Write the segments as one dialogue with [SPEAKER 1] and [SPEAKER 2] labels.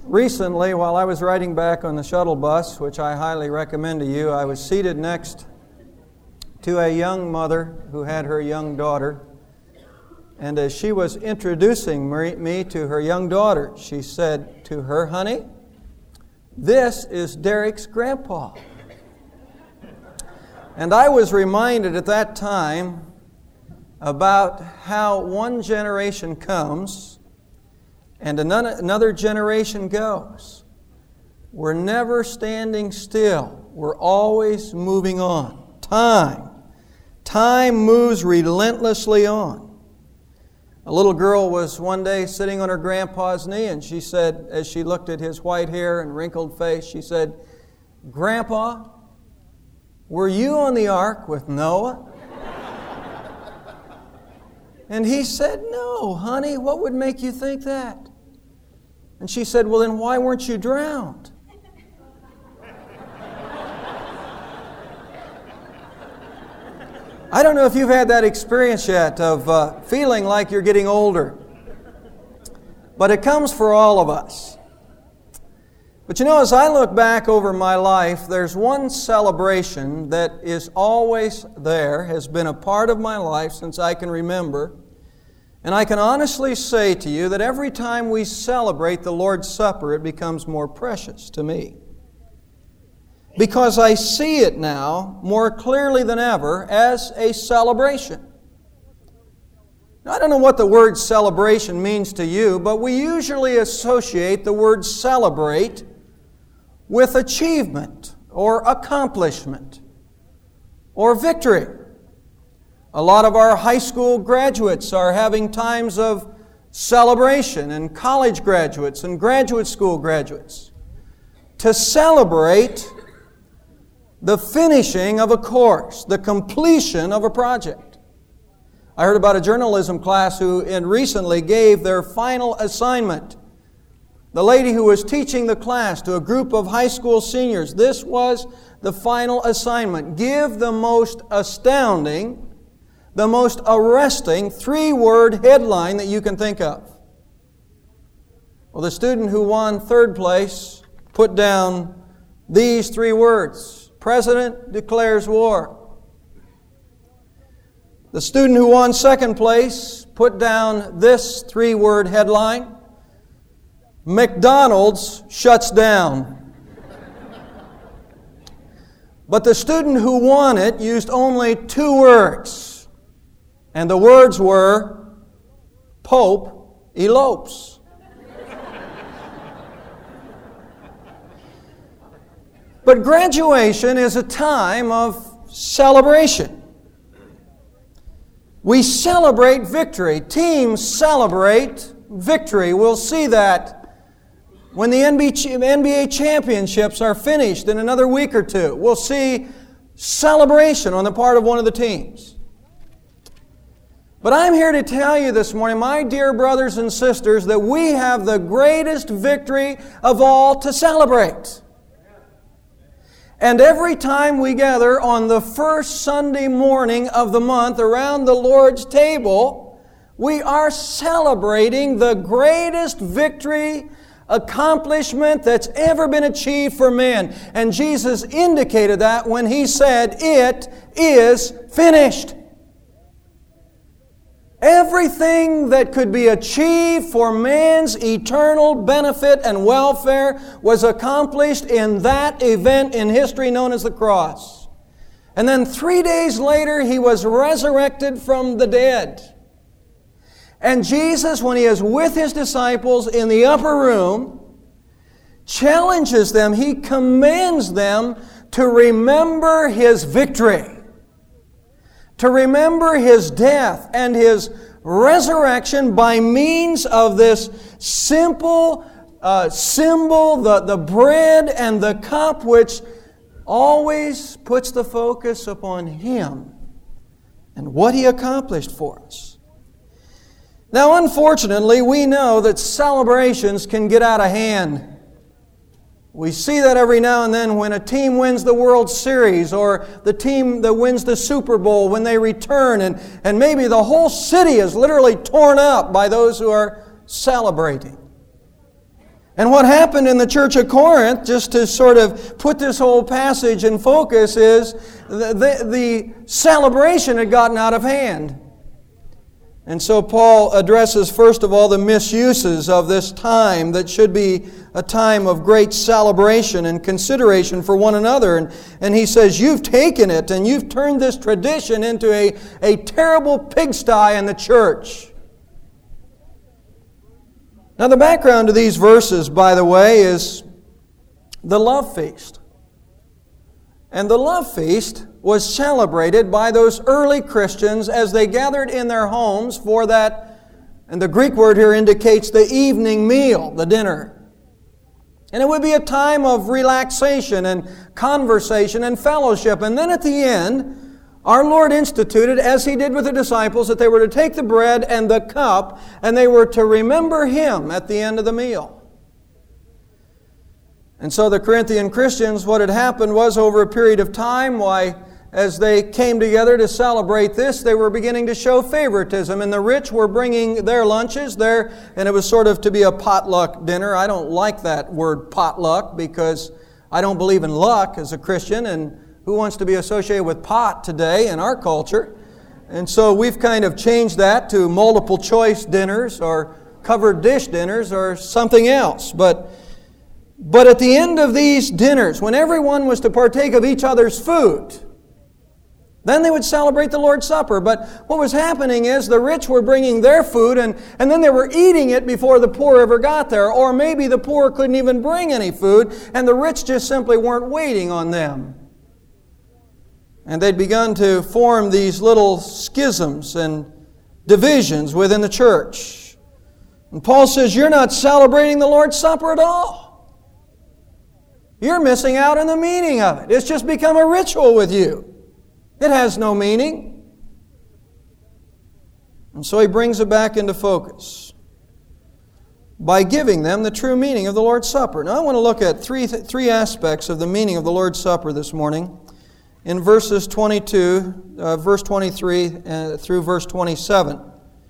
[SPEAKER 1] Recently, while I was riding back on the shuttle bus, which I highly recommend to you, I was seated next to a young mother who had her young daughter. And as she was introducing me to her young daughter, she said to her, "Honey, this is Derek's grandpa." And I was reminded at that time about how one generation comes and another generation goes. We're never standing still. We're always moving on. Time moves relentlessly on. A little girl was one day sitting on her grandpa's knee, and she said, as she looked at his white hair and wrinkled face, she said, "Grandpa, were you on the ark with Noah?" And he said, "No, honey, what would make you think that?" And she said, "Well, then why weren't you drowned?" I don't know if you've had that experience yet of feeling like you're getting older. But it comes for all of us. But you know, as I look back over my life, there's one celebration that is always there, has been a part of my life since I can remember. And I can honestly say to you that every time we celebrate the Lord's Supper, it becomes more precious to me. Because I see it now more clearly than ever as a celebration. Now, I don't know what the word celebration means to you, but we usually associate the word celebrate with achievement or accomplishment or victory. A lot of our high school graduates are having times of celebration, and college graduates and graduate school graduates, to celebrate the finishing of a course, the completion of a project. I heard about a journalism class who recently gave their final assignment. The lady who was teaching the class to a group of high school seniors, this was the final assignment. Give the most astounding, the most arresting 3-word headline that you can think of. Well, the student who won third place put down these 3 words: President declares war. The student who won second place put down this 3-word headline: McDonald's shuts down. But the student who won it used only 2 words, and the words were, Pope elopes. But graduation is a time of celebration. We celebrate victory. Teams celebrate victory. We'll see that when the NBA championships are finished in another week or two. We'll see celebration on the part of one of the teams. But I'm here to tell you this morning, my dear brothers and sisters, that we have the greatest victory of all to celebrate. And every time we gather on the first Sunday morning of the month around the Lord's table, we are celebrating the greatest victory, accomplishment that's ever been achieved for man. And Jesus indicated that when He said, "It is finished." Everything that could be achieved for man's eternal benefit and welfare was accomplished in that event in history known as the cross. And then 3 days later, He was resurrected from the dead. And Jesus, when He is with His disciples in the upper room, challenges them, He commands them to remember His victory, to remember His death and His resurrection by means of this simple symbol, the bread and the cup, which always puts the focus upon Him and what He accomplished for us. Now, unfortunately, we know that celebrations can get out of hand. We see that every now and then when a team wins the World Series or the team that wins the Super Bowl when they return, and maybe the whole city is literally torn up by those who are celebrating. And what happened in the church of Corinth, just to sort of put this whole passage in focus, is the celebration had gotten out of hand. And so Paul addresses, first of all, the misuses of this time that should be a time of great celebration and consideration for one another. And he says, you've taken it and you've turned this tradition into a terrible pigsty in the church. Now, the background to these verses, by the way, is the love feast. And the love feast was celebrated by those early Christians as they gathered in their homes for that, and the Greek word here indicates the evening meal, the dinner. And it would be a time of relaxation and conversation and fellowship. And then at the end, our Lord instituted, as He did with the disciples, that they were to take the bread and the cup, and they were to remember Him at the end of the meal. And so the Corinthian Christians, what had happened was over a period of time, as they came together to celebrate this, they were beginning to show favoritism. And the rich were bringing their lunches there, and it was sort of to be a potluck dinner. I don't like that word potluck because I don't believe in luck as a Christian, and who wants to be associated with pot today in our culture? And so we've kind of changed that to multiple choice dinners or covered dish dinners or something else. But at the end of these dinners, when everyone was to partake of each other's food, then they would celebrate the Lord's Supper. But what was happening is the rich were bringing their food and then they were eating it before the poor ever got there. Or maybe the poor couldn't even bring any food and the rich just simply weren't waiting on them. And they'd begun to form these little schisms and divisions within the church. And Paul says, you're not celebrating the Lord's Supper at all. You're missing out on the meaning of it. It's just become a ritual with you. It has no meaning. And so he brings it back into focus by giving them the true meaning of the Lord's Supper. Now I want to look at three aspects of the meaning of the Lord's Supper this morning in verse 23 through verse 27.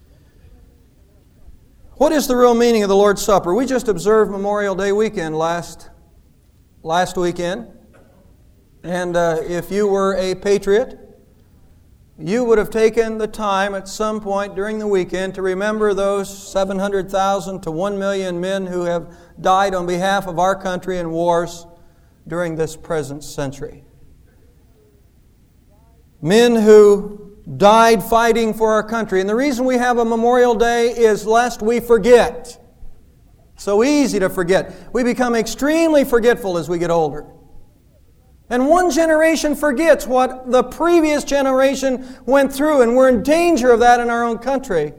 [SPEAKER 1] What is the real meaning of the Lord's Supper? We just observed Memorial Day weekend last weekend. And if you were a patriot, you would have taken the time at some point during the weekend to remember those 700,000 to 1 million men who have died on behalf of our country in wars during this present century. Men who died fighting for our country. And the reason we have a Memorial Day is lest we forget. So easy to forget. We become extremely forgetful as we get older. And one generation forgets what the previous generation went through, and we're in danger of that in our own country.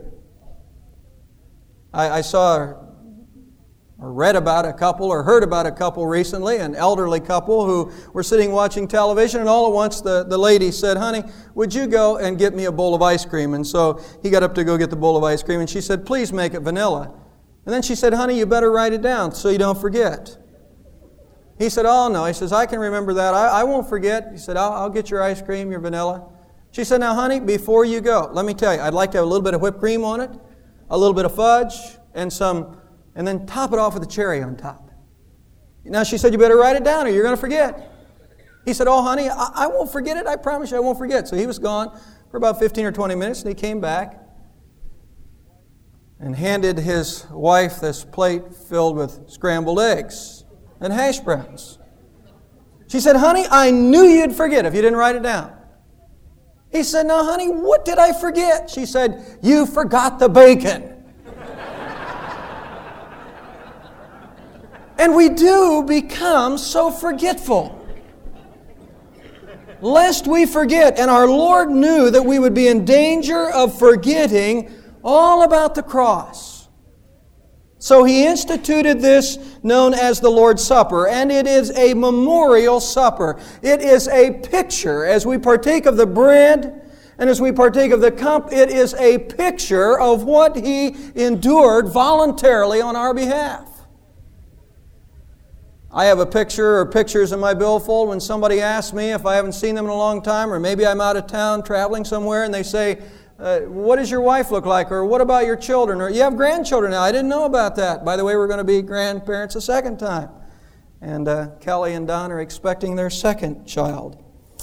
[SPEAKER 1] I saw or read about a couple or heard about a couple recently, an elderly couple who were sitting watching television, and all at once the lady said, honey, would you go and get me a bowl of ice cream? And so he got up to go get the bowl of ice cream, and she said, please make it vanilla. And then she said, honey, you better write it down so you don't forget. He said, oh no. He says, I can remember that. I won't forget. He said, I'll get your ice cream, your vanilla. She said, now honey, before you go, let me tell you, I'd like to have a little bit of whipped cream on it, a little bit of fudge, and then top it off with a cherry on top. Now she said, you better write it down or you're going to forget. He said, oh honey, I won't forget it. I promise you I won't forget. So he was gone for about 15 or 20 minutes, and he came back and handed his wife this plate filled with scrambled eggs and hash browns. She said, honey, I knew you'd forget if you didn't write it down. He said, no, honey, what did I forget? She said, you forgot the bacon. And we do become so forgetful. Lest we forget. And our Lord knew that we would be in danger of forgetting all about the cross. So He instituted this known as the Lord's Supper, and it is a memorial supper. It is a picture. As we partake of the bread and as we partake of the cup, it is a picture of what He endured voluntarily on our behalf. I have a picture or pictures in my billfold when somebody asks me if I haven't seen them in a long time, or maybe I'm out of town traveling somewhere and they say, what does your wife look like? Or what about your children? Or you have grandchildren now. I didn't know about that. By the way, we're going to be grandparents a second time. And Kelly and Don are expecting their second child.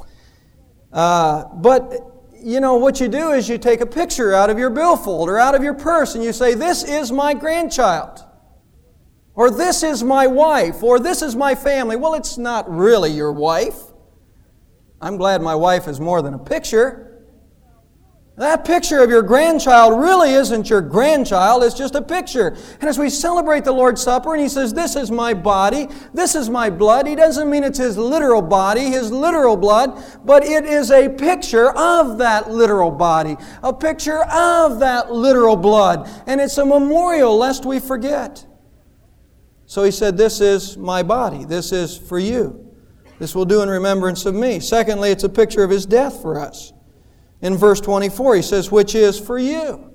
[SPEAKER 1] But you know, what you do is you take a picture out of your billfold or out of your purse and you say, this is my grandchild. Or this is my wife. Or this is my family. Well, it's not really your wife. I'm glad my wife is more than a picture. That picture of your grandchild really isn't your grandchild, it's just a picture. And as we celebrate the Lord's Supper and He says, this is my body, this is my blood, He doesn't mean it's His literal body, His literal blood, but it is a picture of that literal body, a picture of that literal blood. And it's a memorial lest we forget. So He said, this is my body, this is for you. This will do in remembrance of me. Secondly, it's a picture of His death for us. In verse 24, He says, which is for you.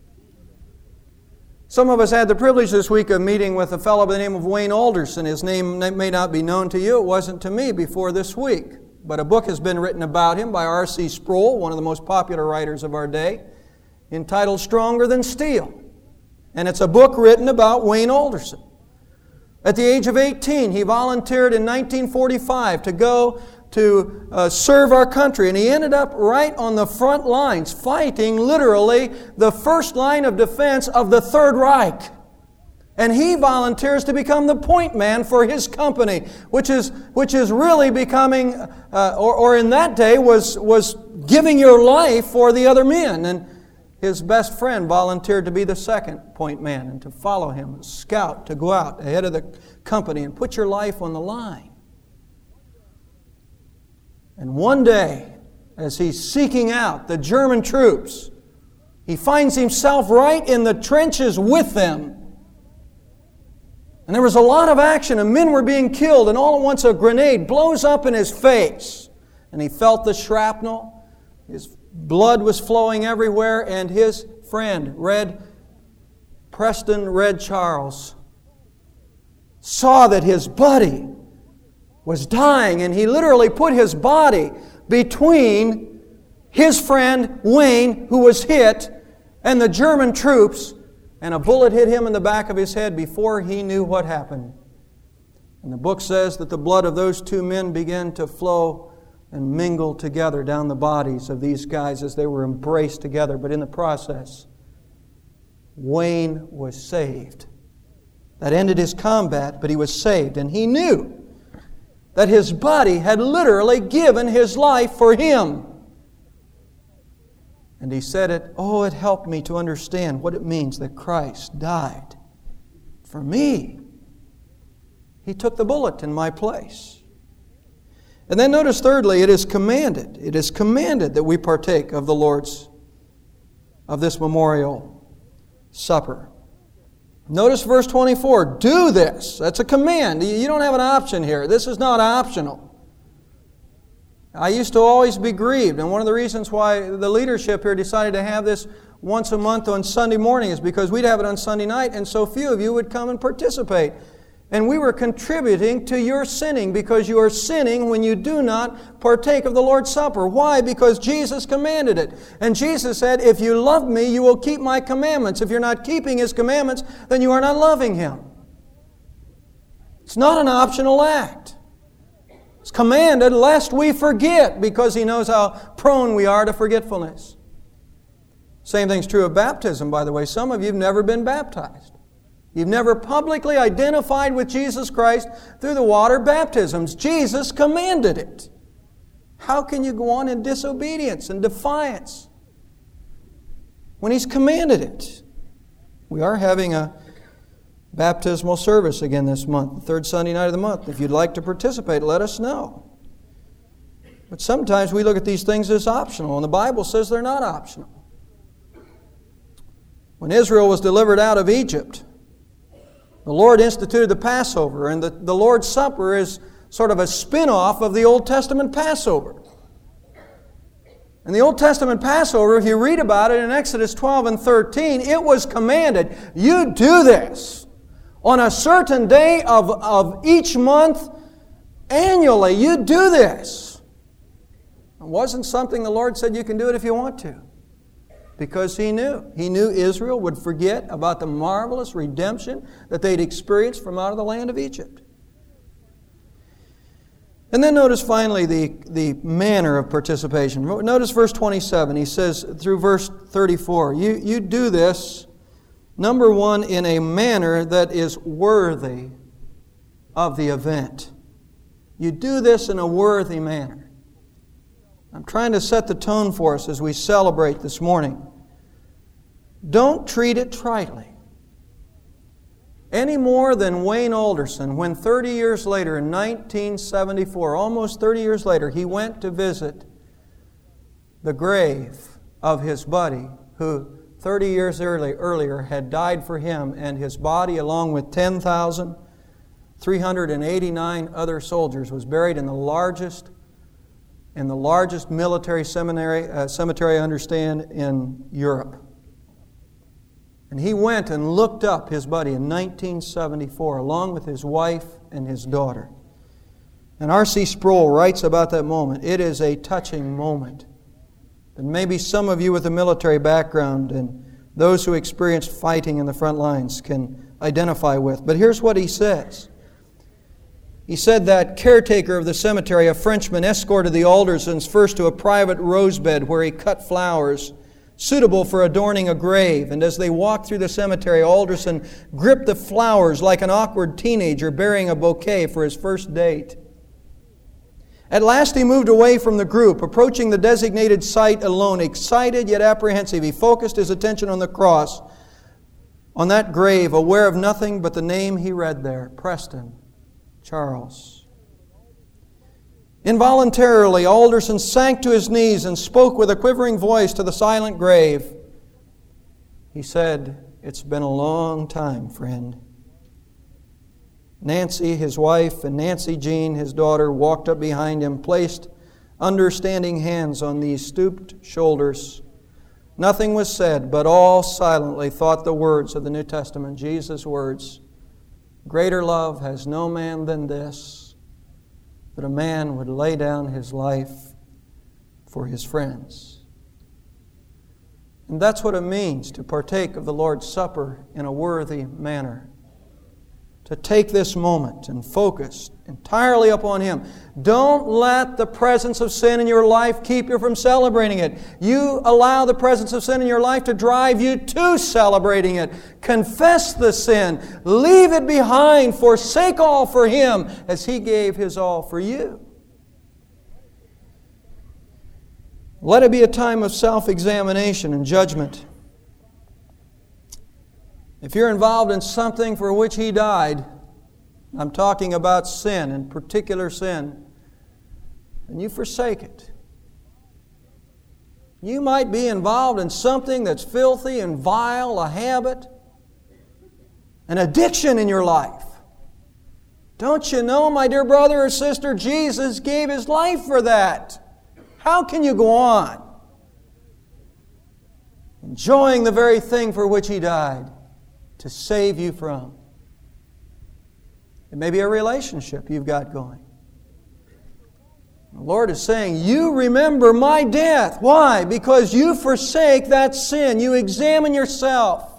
[SPEAKER 1] Some of us had the privilege this week of meeting with a fellow by the name of Wayne Alderson. His name may not be known to you. It wasn't to me before this week. But a book has been written about him by R.C. Sproul, one of the most popular writers of our day, entitled Stronger Than Steel. And it's a book written about Wayne Alderson. At the age of 18, he volunteered in 1945 to go to serve our country. And he ended up right on the front lines, fighting literally the first line of defense of the Third Reich. And he volunteers to become the point man for his company, which is really becoming, or in that day was giving your life for the other men. And his best friend volunteered to be the second point man and to follow him, a scout, to go out ahead of the company and put your life on the line. And one day, as he's seeking out the German troops, he finds himself right in the trenches with them. And there was a lot of action, and men were being killed, and all at once a grenade blows up in his face. And he felt the shrapnel. His blood was flowing everywhere, and his friend, Preston Red Charles, saw that his buddy was dying, and he literally put his body between his friend Wayne, who was hit, and the German troops, and a bullet hit him in the back of his head before he knew what happened. And the book says that the blood of those two men began to flow and mingle together down the bodies of these guys as they were embraced together. But in the process, Wayne was saved. That ended his combat, but he was saved. And he knew that his buddy had literally given his life for him. And he said it helped me to understand what it means that Christ died for me. He took the bullet in my place. And then notice thirdly, it is commanded that we partake of this memorial supper. Notice verse 24, do this. That's a command. You don't have an option here. This is not optional. I used to always be grieved, and one of the reasons why the leadership here decided to have this once a month on Sunday morning is because we'd have it on Sunday night, and so few of you would come and participate. And we were contributing to your sinning, because you are sinning when you do not partake of the Lord's Supper. Why? Because Jesus commanded it. And Jesus said, if you love me, you will keep my commandments. If you're not keeping His commandments, then you are not loving Him. It's not an optional act. It's commanded lest we forget, because He knows how prone we are to forgetfulness. Same thing's true of baptism, by the way. Some of you have never been baptized. You've never publicly identified with Jesus Christ through the water baptisms. Jesus commanded it. How can you go on in disobedience and defiance when He's commanded it? We are having a baptismal service again this month, the third Sunday night of the month. If you'd like to participate, let us know. But sometimes we look at these things as optional, and the Bible says they're not optional. When Israel was delivered out of Egypt, the Lord instituted the Passover, and the Lord's Supper is sort of a spin-off of the Old Testament Passover. And the Old Testament Passover, if you read about it in Exodus 12 and 13, it was commanded, you do this on a certain day of each month annually. You do this. It wasn't something the Lord said you can do it if you want to. because He knew. He knew Israel would forget about the marvelous redemption that they'd experienced from out of the land of Egypt. And then notice finally the manner of participation. Notice verse 27. He says through verse 34, you do this, number one, in a manner that is worthy of the event. You do this in a worthy manner. I'm trying to set the tone for us as we celebrate this morning. Don't treat it tritely. Any more than Wayne Alderson, when 30 years later, in 1974, almost 30 years later, he went to visit the grave of his buddy who 30 years earlier had died for him, and his body, along with 10,389 other soldiers, was buried in the largest military cemetery, I understand, in Europe. And he went and looked up his buddy in 1974, along with his wife and his daughter. And R.C. Sproul writes about that moment. It is a touching moment that maybe some of you with a military background and those who experienced fighting in the front lines can identify with. But here's what he says. He said that caretaker of the cemetery, a Frenchman, escorted the Aldersons first to a private rose bed where he cut flowers suitable for adorning a grave. And as they walked through the cemetery, Alderson gripped the flowers like an awkward teenager bearing a bouquet for his first date. At last he moved away from the group, approaching the designated site alone, excited yet apprehensive. He focused his attention on the cross, on that grave, aware of nothing but the name he read there, Preston Charles. Involuntarily, Alderson sank to his knees and spoke with a quivering voice to the silent grave. He said, "It's been a long time, friend." Nancy, his wife, and Nancy Jean, his daughter, walked up behind him, placed understanding hands on these stooped shoulders. Nothing was said, but all silently thought the words of the New Testament, Jesus' words, "Greater love has no man than this, that a man would lay down his life for his friends." And that's what it means to partake of the Lord's Supper in a worthy manner. To take this moment and focus entirely upon Him. Don't let the presence of sin in your life keep you from celebrating it. You allow the presence of sin in your life to drive you to celebrating it. Confess the sin. Leave it behind. Forsake all for Him as He gave His all for you. Let it be a time of self-examination and judgment. If you're involved in something for which He died, I'm talking about sin, in particular sin, and you forsake it. You might be involved in something that's filthy and vile, a habit, an addiction in your life. Don't you know, my dear brother or sister, Jesus gave His life for that. How can you go on enjoying the very thing for which He died to save you from? It may be a relationship you've got going. The Lord is saying, you remember my death. Why? Because you forsake that sin. You examine yourself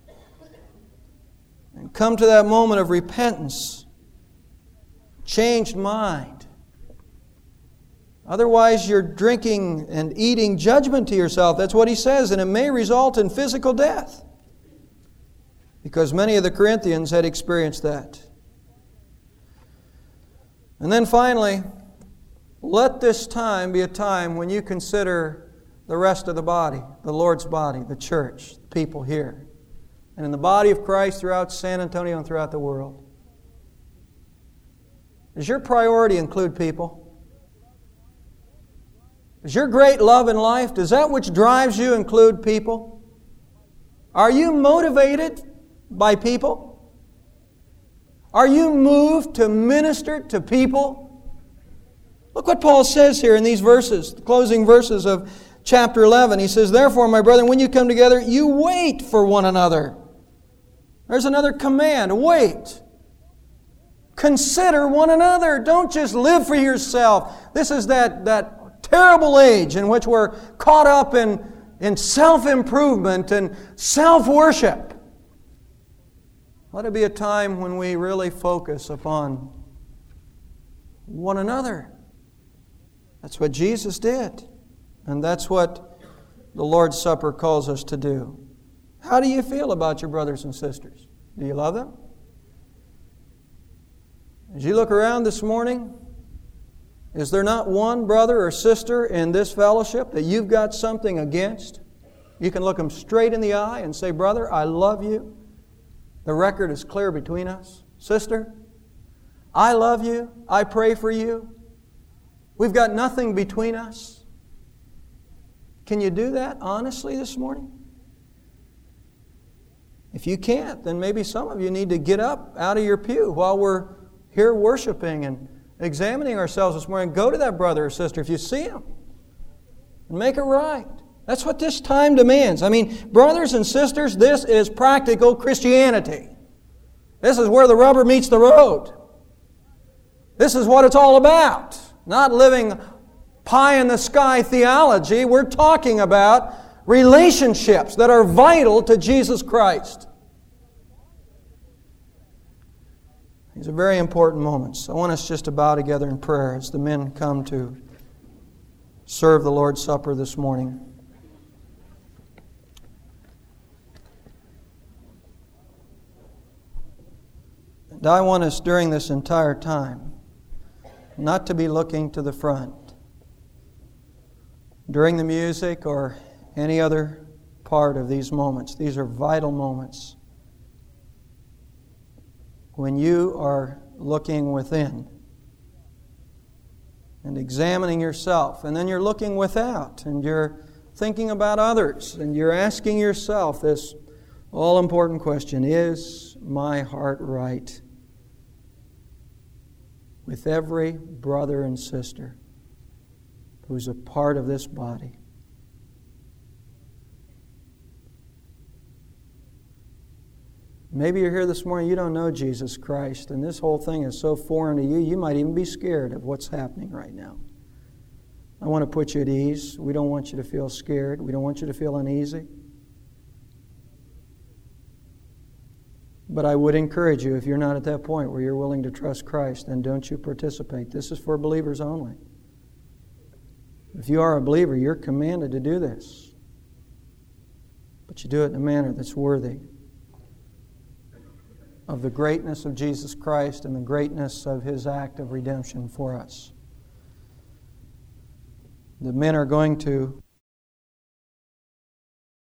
[SPEAKER 1] and come to that moment of repentance, changed mind. Otherwise, you're drinking and eating judgment to yourself. That's what he says, and it may result in physical death, because many of the Corinthians had experienced that. And then finally, let this time be a time when you consider the rest of the body, the Lord's body, the church, the people here, and in the body of Christ throughout San Antonio and throughout the world. Does your priority include people? Does your great love in life, does that which drives you include people? Are you motivated by people? Are you moved to minister to people? Look what Paul says here in these verses, the closing verses of chapter 11. He says, "Therefore, my brethren, when you come together, you wait for one another." There's another command, wait. Consider one another. Don't just live for yourself. This is that terrible age in which we're caught up in in self-improvement and self-worship. Let it be a time when we really focus upon one another. That's what Jesus did. And that's what the Lord's Supper calls us to do. How do you feel about your brothers and sisters? Do you love them? As you look around this morning, is there not one brother or sister in this fellowship that you've got something against? You can look them straight in the eye and say, "Brother, I love you. The record is clear between us. Sister, I love you. I pray for you. We've got nothing between us." Can you do that honestly this morning? If you can't, then maybe some of you need to get up out of your pew while we're here worshiping and examining ourselves this morning. Go to that brother or sister if you see him and make it right. That's what this time demands. I mean, brothers and sisters, this is practical Christianity. This is where the rubber meets the road. This is what it's all about. Not living pie-in-the-sky theology. We're talking about relationships that are vital to Jesus Christ. These are very important moments. I want us just to bow together in prayer as the men come to serve the Lord's Supper this morning. And I want us during this entire time not to be looking to the front during the music or any other part of these moments. These are vital moments. When you are looking within and examining yourself, and then you're looking without, and you're thinking about others, and you're asking yourself this all-important question: is my heart right with every brother and sister who's a part of this body? Maybe you're here this morning, you don't know Jesus Christ, and this whole thing is so foreign to you, you might even be scared of what's happening right now. I want to put you at ease. We don't want you to feel scared. We don't want you to feel uneasy. But I would encourage you, if you're not at that point where you're willing to trust Christ, then don't you participate. This is for believers only. If you are a believer, you're commanded to do this. But you do it in a manner that's worthy of the greatness of Jesus Christ and the greatness of His act of redemption for us. The men are going to